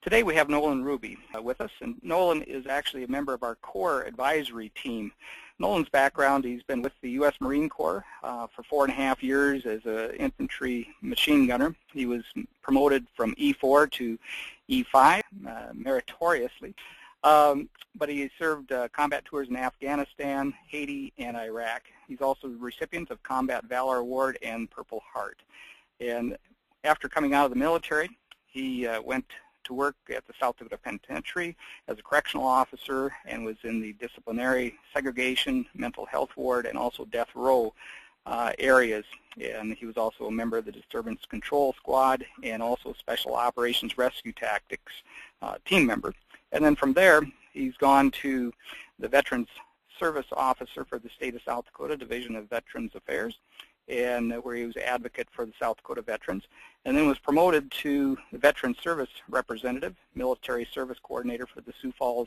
Today we have Nolan Ruby with us, and Nolan is actually a member of our Corps advisory team. Nolan's background, he's been with the U.S. Marine Corps for 4.5 years as an infantry machine gunner. He was promoted from E4 to E5 meritoriously, but he served combat tours in Afghanistan, Haiti, and Iraq. He's also the recipient of Combat Valor Award and Purple Heart. And after coming out of the military, he went to work at the South Dakota Penitentiary as a correctional officer and was in the disciplinary, segregation, mental health ward, and also death row areas. And he was also a member of the Disturbance Control Squad and also Special Operations Rescue Tactics team member. And then from there, he's gone to the Veterans Service Officer for the State of South Dakota Division of Veterans Affairs, and where he was advocate for the South Dakota veterans, and then was promoted to the Veterans Service Representative, Military Service Coordinator for the Sioux Falls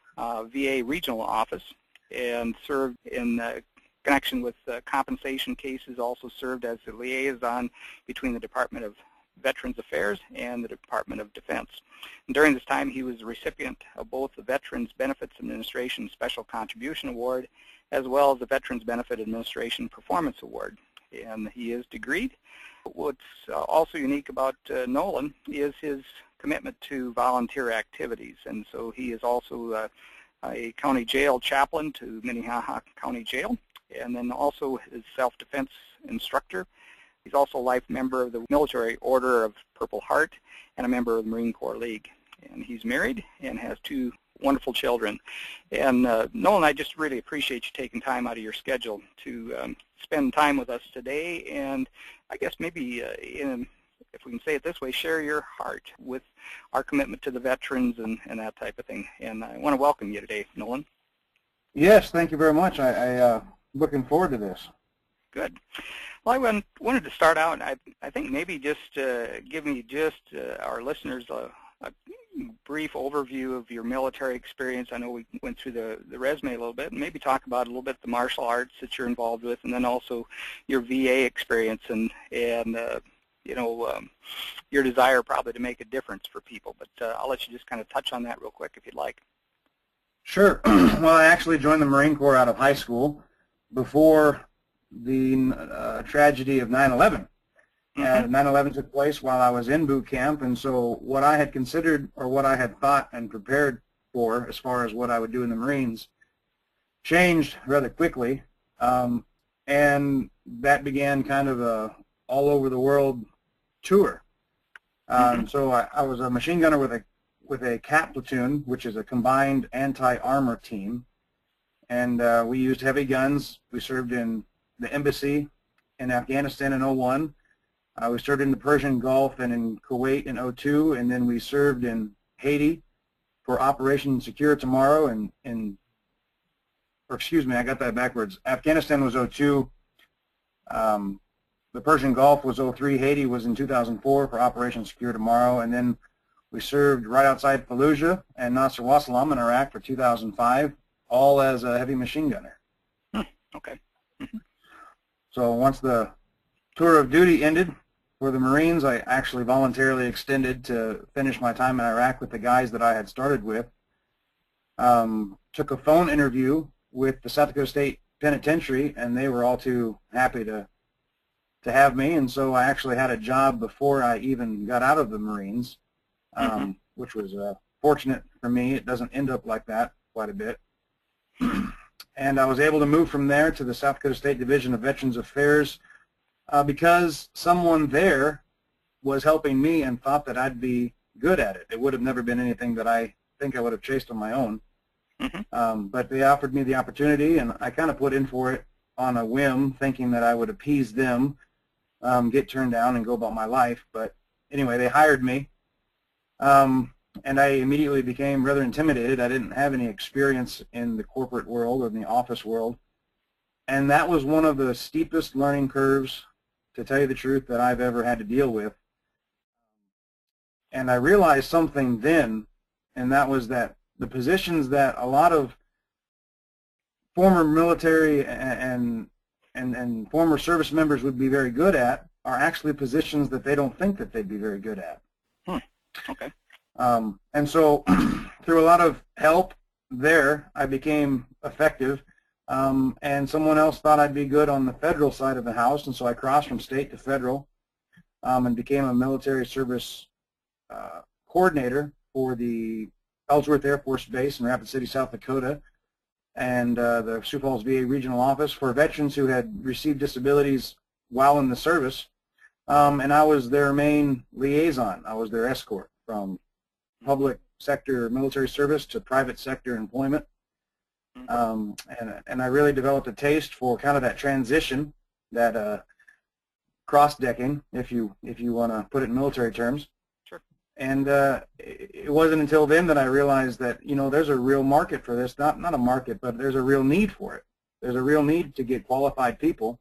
VA Regional Office, and served in connection with compensation cases, also served as the liaison between the Department of Veterans Affairs and the Department of Defense. And during this time, he was the recipient of both the Veterans Benefits Administration Special Contribution Award as well as the Veterans Benefit Administration Performance Award. And he is degreed. What's also unique about Nolan is his commitment to volunteer activities. And so he is also a county jail chaplain to Minnehaha County Jail, and then also his self-defense instructor. He's also a life member of the Military Order of Purple Heart and a member of the Marine Corps League. And he's married and has 2 wonderful children. And Nolan, I just really appreciate you taking time out of your schedule to spend time with us today, and I guess maybe, if we can say it this way, share your heart with our commitment to the veterans and that type of thing. And I want to welcome you today, Nolan. Yes, thank you very much. I'm looking forward to this. Good. Well, I wanted to start out, I think maybe just give me our listeners a brief overview of your military experience. I know we went through the resume a little bit, and maybe talk about a little bit the martial arts that you're involved with, and then also your VA experience and you know, your desire probably to make a difference for people. But I'll let you just kind of touch on that real quick if you'd like. Sure. Well, I actually joined the Marine Corps out of high school before the tragedy of 9/11. And 9/11 took place while I was in boot camp, and so what I had considered, or what I had thought and prepared for as far as what I would do in the Marines, changed rather quickly, and that began kind of a all-over-the-world tour. So I was a machine gunner with a CAT platoon, which is a combined anti-armor team, and we used heavy guns. We served in the embassy in Afghanistan in 2001. We served in the Persian Gulf and in Kuwait in 2002, and then we served in Haiti for Operation Secure Tomorrow, or excuse me, I got that backwards. Afghanistan was 2002, the Persian Gulf was 2003, Haiti was in 2004 for Operation Secure Tomorrow, and then we served right outside Fallujah and Nasr wa Salam in Iraq for 2005, all as a heavy machine gunner. Okay. So once the tour of duty ended for the Marines, I actually voluntarily extended to finish my time in Iraq with the guys that I had started with. Took a phone interview with the South Dakota State Penitentiary, and they were all too happy to have me, and so I actually had a job before I even got out of the Marines, which was fortunate for me. It doesn't end up like that quite a bit. And I was able to move from there to the South Dakota State Division of Veterans Affairs because someone there was helping me and thought that I'd be good at it. It would have never been anything that I think I would have chased on my own. But they offered me the opportunity, and I kind of put in for it on a whim, thinking that I would appease them, get turned down, and go about my life. But anyway, they hired me, and I immediately became rather intimidated. I didn't have any experience in the corporate world or in the office world, and that was one of the steepest learning curves, to tell you the truth, that I've ever had to deal with. And I realized something then, and that was that the positions that a lot of former military and former service members would be very good at are actually positions that they don't think that they'd be very good at. Okay. And so through a lot of help there, I became effective. And someone else thought I'd be good on the federal side of the house, and so I crossed from state to federal and became a military service coordinator for the Ellsworth Air Force Base in Rapid City, South Dakota, and the Sioux Falls VA Regional Office for veterans who had received disabilities while in the service. And I was their main liaison. I was their escort from public sector military service to private sector employment. And I really developed a taste for kind of that transition, that cross-decking, if you want to put it in military terms. Sure. And it wasn't until then that I realized that, you know, there's a real market for this. Not a market, but there's a real need for it. There's a real need to get qualified people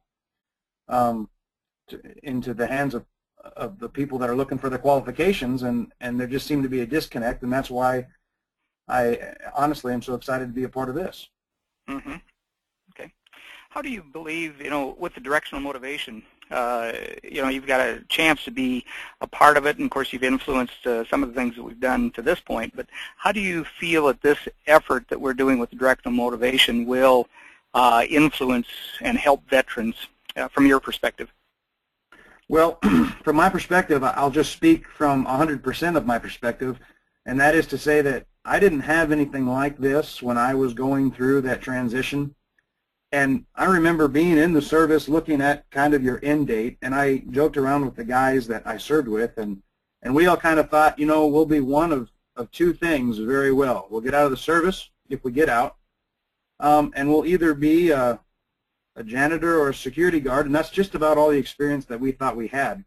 into the hands of the people that are looking for the qualifications, and there just seemed to be a disconnect, and that's why I honestly am so excited to be a part of this. Mm-hmm. Okay. How do you believe, you know, with the directional motivation, you know, you've got a chance to be a part of it, and of course you've influenced some of the things that we've done to this point, but how do you feel that this effort that we're doing with the directional motivation will influence and help veterans from your perspective? Well, from my perspective, I'll just speak from 100% of my perspective, and that is to say that I didn't have anything like this when I was going through that transition. And I remember being in the service looking at kind of your end date, and I joked around with the guys that I served with, and we all kind of thought, you know, we'll be one of two things very well. We'll get out of the service, if we get out, and we'll either be a janitor or a security guard, and that's just about all the experience that we thought we had.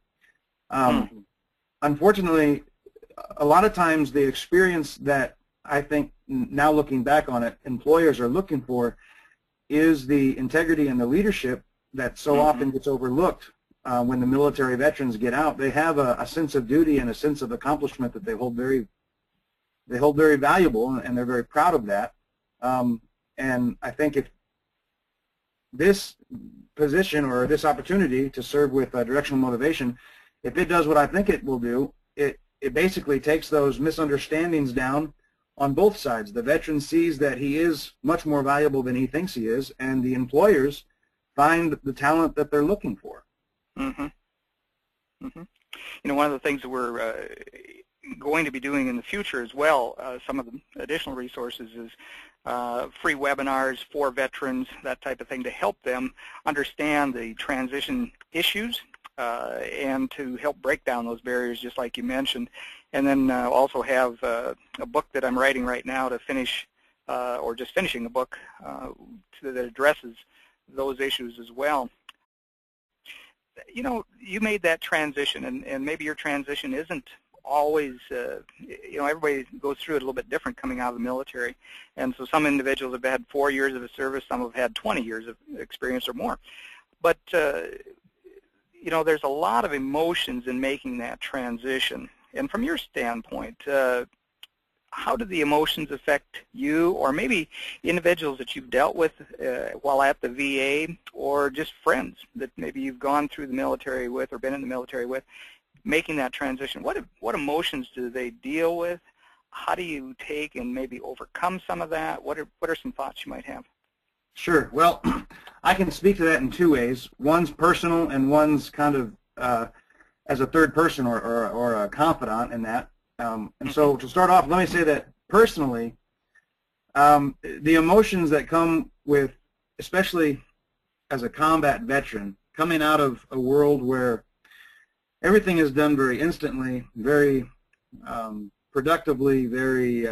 Unfortunately, a lot of times the experience that I think, now looking back on it, employers are looking for is the integrity and the leadership that so often gets overlooked when the military veterans get out. They have a sense of duty and a sense of accomplishment that they hold very valuable, and they're very proud of that. And I think if this position or this opportunity to serve with directional motivation, if it does what I think it will do, it basically takes those misunderstandings down on both sides. The veteran sees that he is much more valuable than he thinks he is, and the employers find the talent that they're looking for. Mm-hmm. Mm-hmm. You know, one of the things that we're going to be doing in the future as well, some of the additional resources is free webinars for veterans, that type of thing, to help them understand the transition issues and to help break down those barriers, just like you mentioned. And then also have a book that I'm writing right now to finish, or just finishing a book that addresses those issues as well. You know, you made that transition, and maybe your transition isn't always, you know, everybody goes through it a little bit different coming out of the military. And so some individuals have had 4 years of service, some have had 20 years of experience or more. But, you know, there's a lot of emotions in making that transition. And from your standpoint, how do the emotions affect you, or maybe individuals that you've dealt with while at the VA, or just friends that maybe you've gone through the military with or been in the military with, making that transition? What emotions do they deal with? How do you take and maybe overcome some of that? What are some thoughts you might have? Sure. Well, I can speak to that in two ways. One's personal, and one's kind of as a third person or a confidant in that. And so to start off, let me say that personally, the emotions that come with, especially as a combat veteran, coming out of a world where everything is done very instantly, very productively, very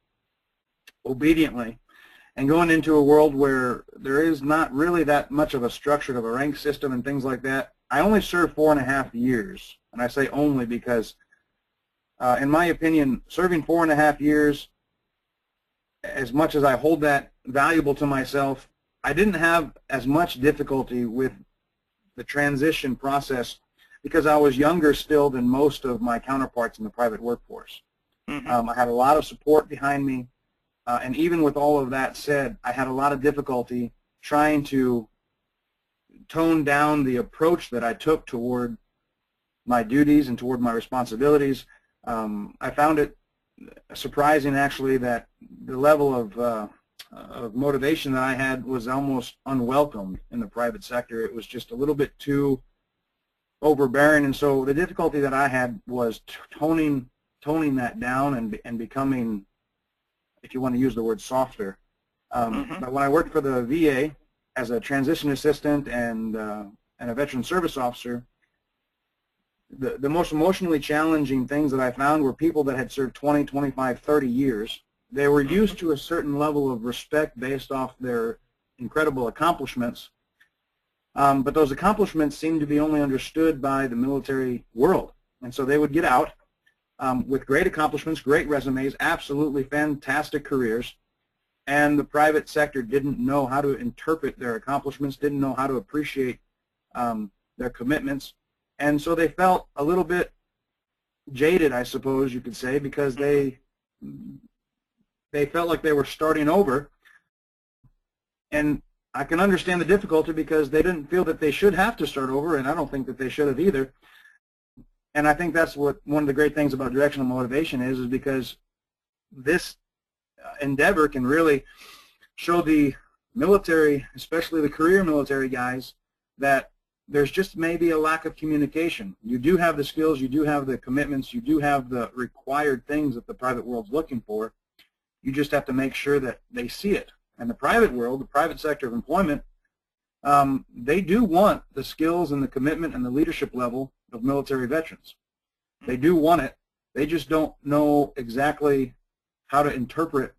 obediently, and going into a world where there is not really that much of a structure of a rank system and things like that. I only served 4.5 years, and I say only because, in my opinion, serving 4.5 years, as much as I hold that valuable to myself, I didn't have as much difficulty with the transition process because I was younger still than most of my counterparts in the private workforce. I had a lot of support behind me, and even with all of that said, I had a lot of difficulty trying to tone down the approach that I took toward my duties and toward my responsibilities. I found it surprising actually that the level of motivation that I had was almost unwelcomed in the private sector. It was just a little bit too overbearing, and so the difficulty that I had was toning that down and becoming, if you want to use the word, softer. But when I worked for the VA as a transition assistant and a veteran service officer, the most emotionally challenging things that I found were people that had served 20, 25, 30 years. They were used to a certain level of respect based off their incredible accomplishments, but those accomplishments seemed to be only understood by the military world. And so they would get out with great accomplishments, great resumes, absolutely fantastic careers, and the private sector didn't know how to interpret their accomplishments, didn't know how to appreciate their commitments. And so they felt a little bit jaded, I suppose you could say, because they felt like they were starting over. And I can understand the difficulty because they didn't feel that they should have to start over, and I don't think that they should have either. And I think that's what one of the great things about directional motivation is because this endeavor can really show the military, especially the career military guys, that there's just maybe a lack of communication. You do have the skills, you do have the commitments, you do have the required things that the private world's looking for. You just have to make sure that they see it. And the private world, the private sector of employment, they do want the skills and the commitment and the leadership level of military veterans. They do want it. They just don't know exactly how to interpret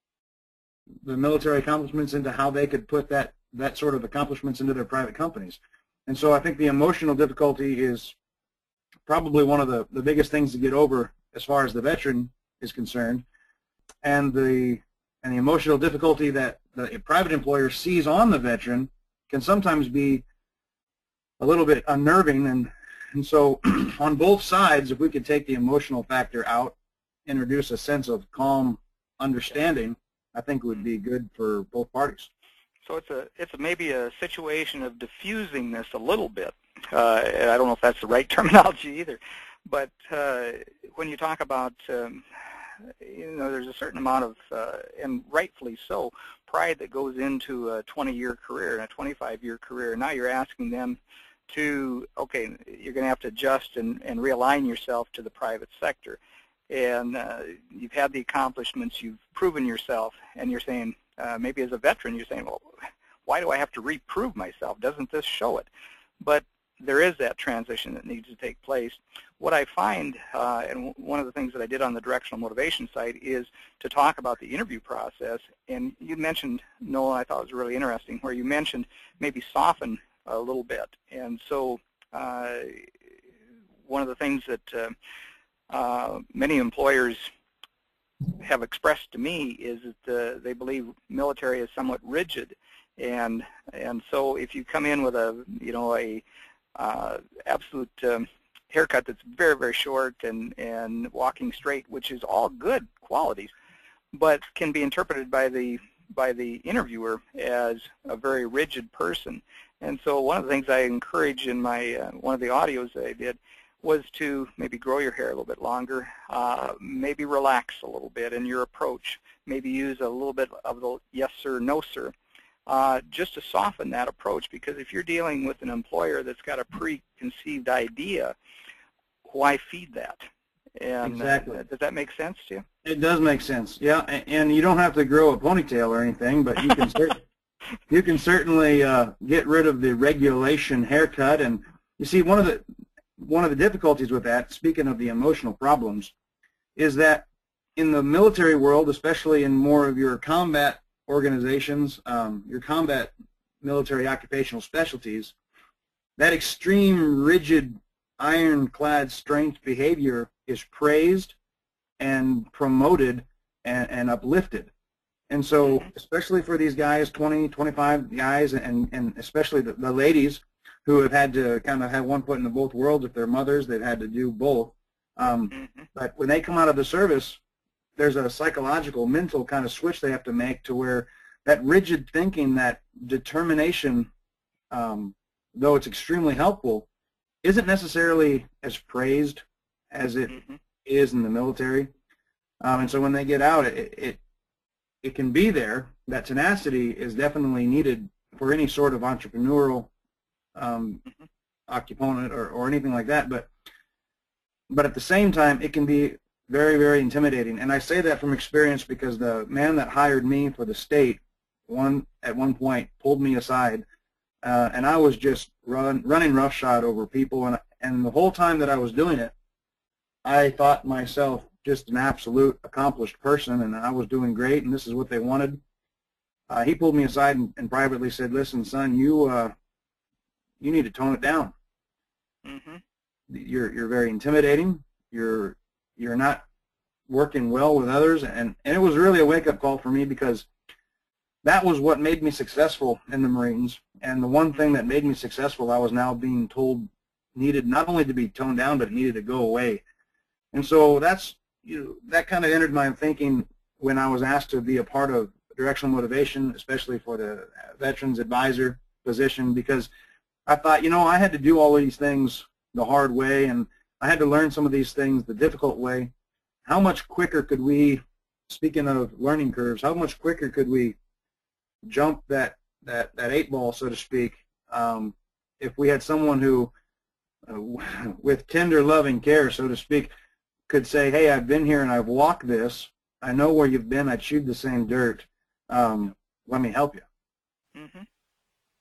the military accomplishments into how they could put that sort of accomplishments into their private companies. And so I think the emotional difficulty is probably one of the biggest things to get over as far as the veteran is concerned. And the emotional difficulty that the private employer sees on the veteran can sometimes be a little bit unnerving. And so on both sides, if we could take the emotional factor out, introduce a sense of calm understanding, I think would be good for both parties. So it's maybe a situation of diffusing this a little bit. I don't know if that's the right terminology either, but when you talk about there's a certain amount of, and rightfully so, pride that goes into a 20-year career and a 25-year career. Now you're asking them to, okay, you're going to have to adjust and realign yourself to the private sector. And you've had the accomplishments, you've proven yourself, and you're saying, maybe as a veteran, you're saying, well, why do I have to reprove myself? Doesn't this show it? But there is that transition that needs to take place. What I find, and one of the things that I did on the directional motivation side is to talk about the interview process. And you mentioned, Noel, I thought it was really interesting, where you mentioned maybe soften a little bit. And so one of the things that many employers have expressed to me is that they believe military is somewhat rigid, and so if you come in with a absolute haircut that's very, very short and walking straight, which is all good qualities, but can be interpreted by the interviewer as a very rigid person. And so one of the things I encourage in my one of the audios that I did was to maybe grow your hair a little bit longer, maybe relax a little bit in your approach, maybe use a little bit of the yes sir, no sir, just to soften that approach. Because if you're dealing with an employer that's got a preconceived idea, why feed that? And exactly. Does that make sense to you? It does make sense, yeah. And you don't have to grow a ponytail or anything, but you can you can certainly get rid of the regulation haircut. And you see, one of the difficulties with that, speaking of the emotional problems, is that in the military world, especially in more of your combat organizations, your combat military occupational specialties, that extreme rigid ironclad strength behavior is praised and promoted and uplifted. And so especially for these guys, 20, 25 guys, and especially the ladies who have had to kind of have one foot in both worlds. If they're mothers, they've had to do both. But when they come out of the service, there's a psychological, mental kind of switch they have to make to where that rigid thinking, that determination, though it's extremely helpful, isn't necessarily as praised as it is in the military. And so when they get out, it can be there. That tenacity is definitely needed for any sort of entrepreneurial occuponent or anything like that. But at the same time, it can be very, very intimidating. And I say that from experience because the man that hired me for the state at one point pulled me aside, and I was just running roughshod over people. And the whole time that I was doing it, I thought myself just an absolute accomplished person, and I was doing great, and this is what they wanted. He pulled me aside and privately said, "Listen, son, you need to tone it down. Mm-hmm. You're very intimidating. You're not working well with others." And it was really a wake-up call for me, because that was what made me successful in the Marines. And the one thing that made me successful, I was now being told needed not only to be toned down, but it needed to go away. And so that kind of entered my thinking when I was asked to be a part of directional motivation, especially for the Veterans Advisor position, because I thought, I had to do all of these things the hard way, and I had to learn some of these things the difficult way. How much quicker could we, speaking of learning curves, how much quicker could we jump that 8-ball, so to speak, if we had someone who, with tender, loving care, so to speak, could say, "Hey, I've been here and I've walked this. I know where you've been. I chewed the same dirt. Let me help you." Mm-hmm.